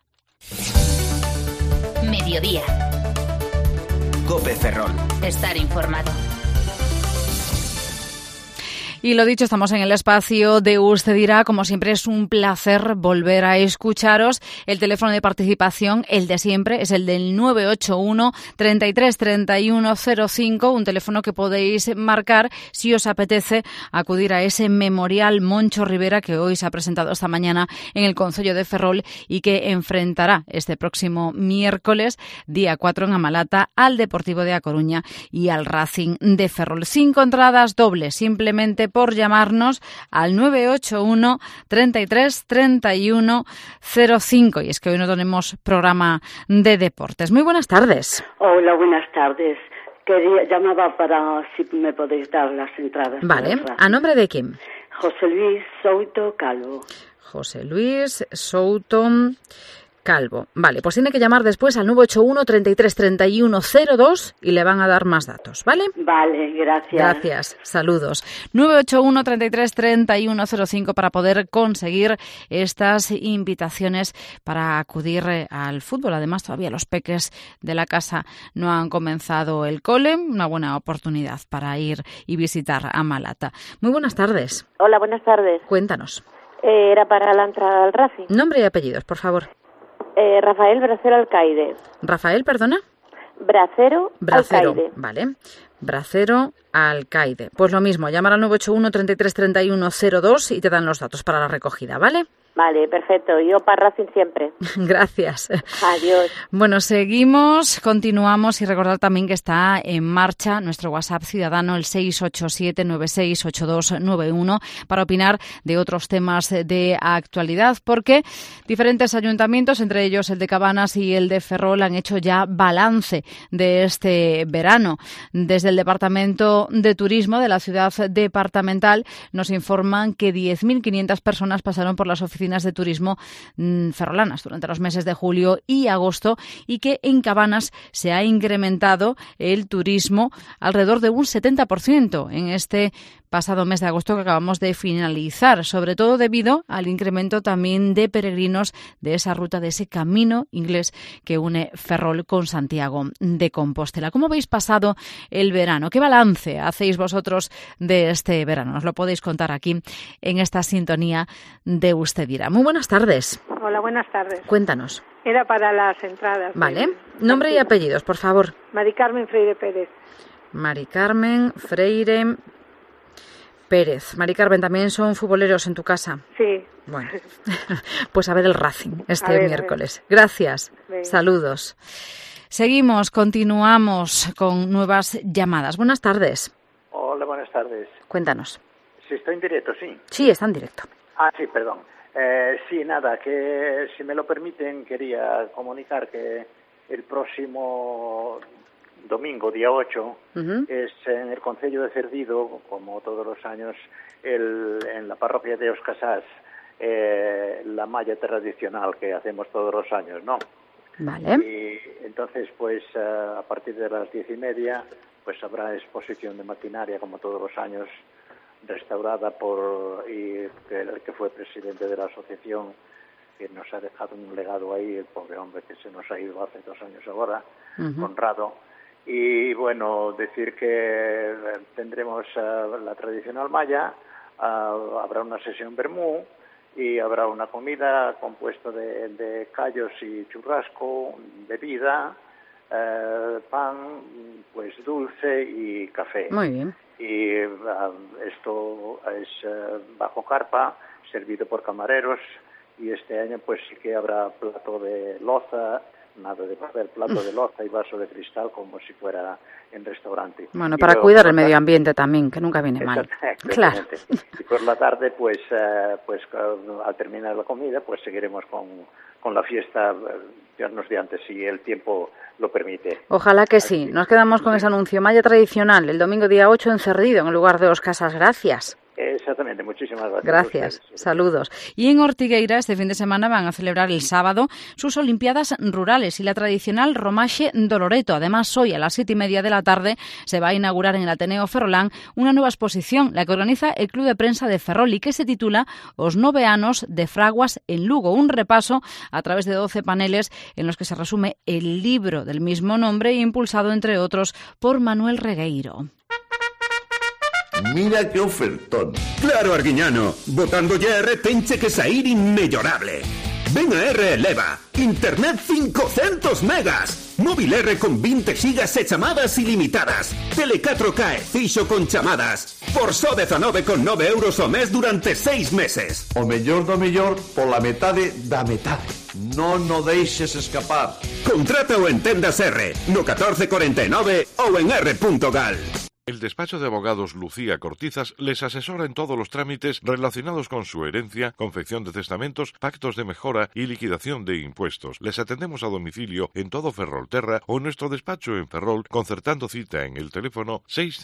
Mediodía. COPE Ferrol. Estar informado. Y lo dicho, estamos en el espacio de Usted Dirá. Como siempre, es un placer volver a escucharos. El teléfono de participación, el de siempre, es el del 981 33 31 05, un teléfono que podéis marcar si os apetece acudir a ese memorial Moncho Rivera que hoy se ha presentado esta mañana en el Concello de Ferrol y que enfrentará este próximo miércoles, día 4, en Amalata, al Deportivo de A Coruña y al Racing de Ferrol. 5 entradas dobles, simplemente por llamarnos al 981 33 31 05. Y es que hoy no tenemos programa de deportes. Muy buenas tardes. Hola, buenas tardes. Llamaba para si me podéis dar las entradas. Vale, ¿a nombre de quién? José Luis Souto Calvo. José Luis Souto Calvo. Vale, pues tiene que llamar después al 981 33 31 02 y le van a dar más datos, ¿vale? Vale, gracias. Gracias, saludos. 981 33 31 05 para poder conseguir estas invitaciones para acudir al fútbol. Además, todavía los peques de la casa no han comenzado el cole. Una buena oportunidad para ir y visitar a Amalata. Muy buenas tardes. Hola, buenas tardes. Cuéntanos. Era para la entrada al Racing. Nombre y apellidos, por favor. Rafael Bracero Alcaide. Rafael, perdona. Bracero Alcaide. Vale. Bracero Alcaide. Pues lo mismo, llamar al 981 33 31 02 y te dan los datos para la recogida, ¿vale? Vale, perfecto. Yo para Racing siempre. Gracias. Adiós. Bueno, seguimos, continuamos y recordar también que está en marcha nuestro WhatsApp ciudadano, el 687-968291, para opinar de otros temas de actualidad, porque diferentes ayuntamientos, entre ellos el de Cabanas y el de Ferrol, han hecho ya balance de este verano. Desde el Departamento de Turismo de la ciudad departamental nos informan que 10.500 personas pasaron por las oficinas de turismo ferrolanas durante los meses de julio y agosto y que en Cabanas se ha incrementado el turismo alrededor de un 70% en este pasado mes de agosto que acabamos de finalizar, sobre todo debido al incremento también de peregrinos de esa ruta, de ese camino inglés que une Ferrol con Santiago de Compostela. ¿Cómo habéis pasado el verano? ¿Qué balance hacéis vosotros de este verano? Nos lo podéis contar aquí en esta sintonía de Usted Dirá. Muy buenas tardes. Hola, buenas tardes. Cuéntanos. Era para las entradas. Vale. Nombre y apellidos, por favor. Mari Carmen Freire Pérez. Mari Carmen Freire Pérez. Mari Carmen, ¿también son futboleros en tu casa? Sí. Bueno, pues a ver el Racing este miércoles. Gracias. Venga. Saludos. Seguimos, continuamos con nuevas llamadas. Buenas tardes. Hola, buenas tardes. Cuéntanos. Si estoy en directo, sí. Sí, está en directo. Ah, sí, perdón. Sí, nada, que si me lo permiten quería comunicar que el próximo domingo, día 8, es en el Concello de Cerdido, como todos los años, en la parroquia de Os Casás, la malla tradicional que hacemos todos los años, ¿no? Vale. Y entonces, pues, a partir de las 10:30, pues habrá exposición de maquinaria, como todos los años, restaurada por el que fue presidente de la asociación, que nos ha dejado un legado ahí, el pobre hombre que se nos ha ido hace 2 años ahora, Conrado. Y bueno, decir que tendremos la tradicional malla, habrá una sesión vermú y habrá una comida compuesta de callos y churrasco, bebida, pan, pues dulce y café. Muy bien. Y esto es bajo carpa, servido por camareros, y este año pues sí que habrá plato de loza nada de papel, plato de loza y vaso de cristal como si fuera en restaurante. Bueno, para cuidar el medio ambiente también, que nunca viene mal. Claro. Y por la tarde, pues al terminar la comida, pues seguiremos con la fiesta unos días antes, si el tiempo lo permite. Ojalá que sí. Nos quedamos con ese anuncio maya tradicional, el domingo día 8 en Cerrido, en el lugar de Os Casas. Gracias. Exactamente, muchísimas gracias. Gracias, saludos. Y en Ortigueira este fin de semana van a celebrar el sábado sus Olimpiadas Rurales y la tradicional Romaxe do Loreto. Además, hoy a las 7:30 de la tarde se va a inaugurar en el Ateneo Ferrolán una nueva exposición, la que organiza el Club de Prensa de Ferrol y que se titula Os 9 anos de Fraguas en Lugo, un repaso a través de 12 paneles en los que se resume el libro del mismo nombre impulsado, entre otros, por Manuel Regueiro. Mira que ofertón. Claro, Arguiñano, botando ya R tenche que sair inmejorable. Ven a R Eleva. Internet 500 megas. Móvil R con 20 gigas e chamadas ilimitadas. Tele 4K e fixo con chamadas. Por só 19,9 euros ao mes durante 6 meses. O mellor do mellor pola metade da metade. Non o deixes escapar. Contrátao en Tendas R, no 1449 ou en r.gal. El despacho de abogados Lucía Cortizas les asesora en todos los trámites relacionados con su herencia, confección de testamentos, pactos de mejora y liquidación de impuestos. Les atendemos a domicilio en todo Ferrolterra o en nuestro despacho en Ferrol, concertando cita en el teléfono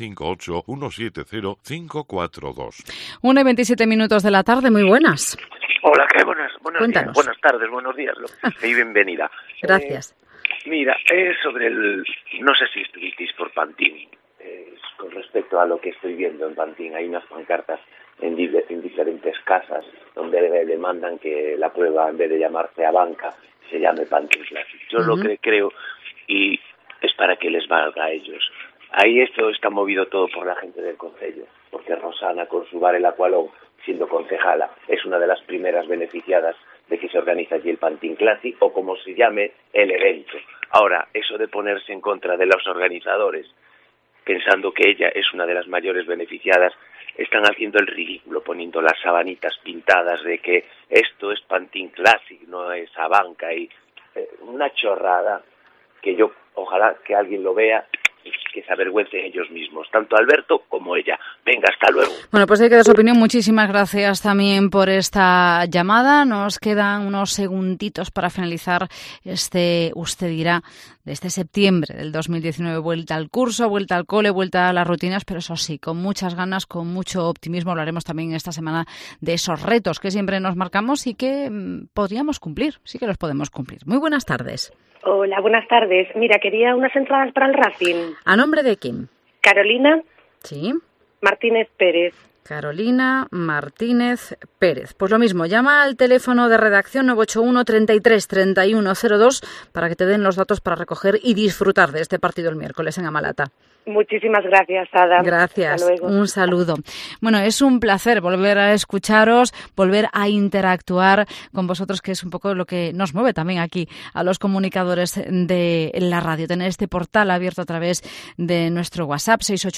658-170-542. 1:27 de la tarde, muy buenas. Hola, qué buenas Cuéntanos. días, buenas tardes, buenos días, y bienvenida. Gracias. Mira, es sobre no sé si estuvisteis por Pantín. Con respecto a lo que estoy viendo en Pantín, hay unas pancartas en diferentes casas donde demandan que la prueba, en vez de llamarse Abanca, se llame Pantín Classic. Yo lo que creo, y es para que les valga a ellos. Ahí esto está movido todo por la gente del concello, porque Rosana, con su bar El Aqualón, siendo concejala, es una de las primeras beneficiadas de que se organiza allí el Pantín Classic, o como se llame el evento. Ahora, eso de ponerse en contra de los organizadores, pensando que ella es una de las mayores beneficiadas, están haciendo el ridículo, poniendo las sabanitas pintadas de que esto es Pantín Classic, no es Abanca, y una chorrada que yo, ojalá que alguien lo vea, que se avergüencen ellos mismos, tanto Alberto como ella. Venga, hasta luego. Bueno, pues hay que dar su opinión. Muchísimas gracias también por esta llamada. Nos quedan unos segunditos para finalizar Usted dirá, de este septiembre del 2019. Vuelta al curso, vuelta al cole, vuelta a las rutinas, pero eso sí, con muchas ganas, con mucho optimismo. Hablaremos también esta semana de esos retos que siempre nos marcamos y que podríamos cumplir, sí que los podemos cumplir. Muy buenas tardes. Hola, buenas tardes. Mira, quería unas entradas para el Racing. ¿A nombre de quién? Carolina. Sí. Martínez Pérez. Carolina Martínez Pérez. Pues lo mismo, llama al teléfono de redacción 981 33 3102 para que te den los datos para recoger y disfrutar de este partido el miércoles en Amalata. Muchísimas gracias, Ada. Gracias, hasta luego. Un saludo. Bueno, es un placer volver a escucharos, volver a interactuar con vosotros, que es un poco lo que nos mueve también aquí a los comunicadores de la radio. Tener este portal abierto a través de nuestro WhatsApp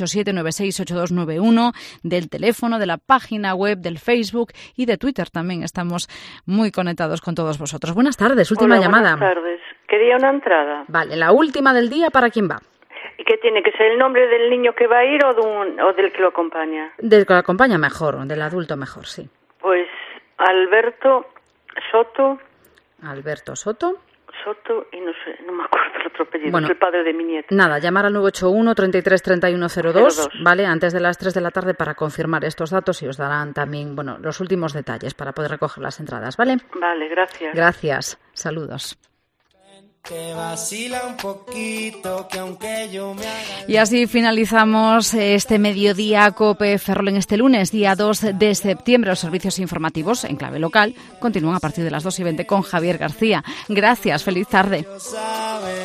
687-968291, del teléfono, de la página web, del Facebook y de Twitter también. Estamos muy conectados con todos vosotros. Buenas tardes, última llamada. Buenas tardes. Quería una entrada. Vale, la última del día, ¿para quién va? ¿Y qué tiene que ser el nombre del niño que va a ir o del que lo acompaña? Del que lo acompaña mejor, del adulto mejor, sí. Pues Alberto Soto. Alberto Soto. Soto y no sé, no me acuerdo el otro apellido, Bueno, es el padre de mi nieto. Nada, llamar al 981 33 3102, ¿vale? Antes de las 3 de la tarde para confirmar estos datos y os darán también, bueno, los últimos detalles para poder recoger las entradas, ¿vale? Vale, gracias. Gracias, saludos. Que vacila un poquito, que aunque yo me haga... Y así finalizamos este mediodía COPE Ferrol en este lunes, día 2 de septiembre. Los servicios informativos en clave local continúan a partir de las 2:20 con Javier García. Gracias, feliz tarde.